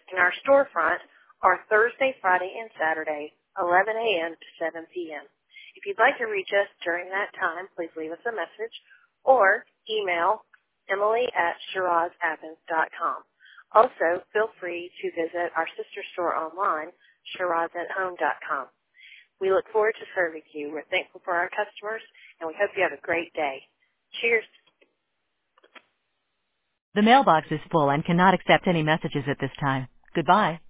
and our storefront are Thursday, Friday, and Saturday, 11 a.m. to 7 p.m. If you'd like to reach us during that time, please leave us a message or email Emily@ShirazAthens.com. Also, feel free to visit our sister store online, ShirazAtHome.com. We look forward to serving you. We're thankful for our customers, and we hope you have a great day. Cheers. The mailbox is full and cannot accept any messages at this time. Goodbye.